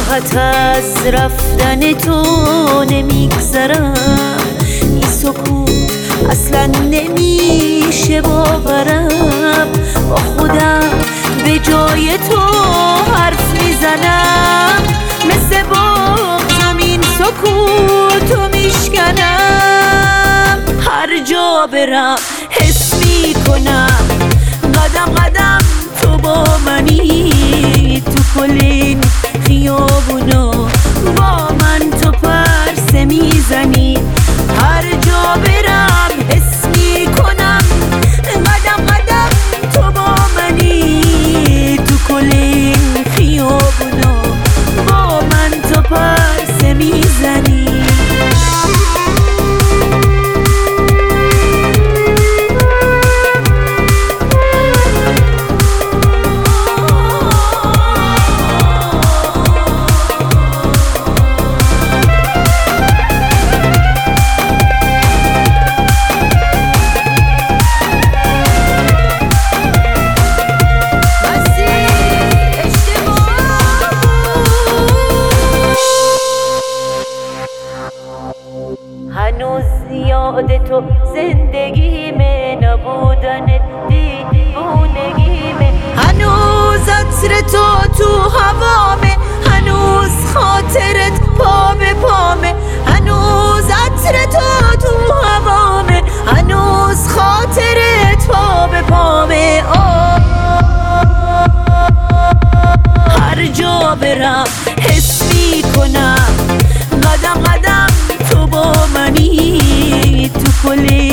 راحت از رفتن تو نمیگذرم. این سکوت اصلا نمیشه باورم. با خودم به جای تو حرف میزنم. مثل بغضم این سکوتو میشکنم. هر جا برم حس میکنم قدم قدم تو با منی. تو کل این خیابونا با من تو پرسه میزنی. هر جا برم حس میکنم قدم قدم تو با منی. تو کل این خیابونا با من تو پرسه میزنی. هنوز یاد تو زندگیمه، نبودنت دیوونگیمه. هنوز عطر تو هوامه، هنوز خاطرت پا به پامه. هنوز عطر تو هوامه، هنوز خاطرت پا به پامه. هر جا برم حس میکنم قدم قدم تو با منی. تو کل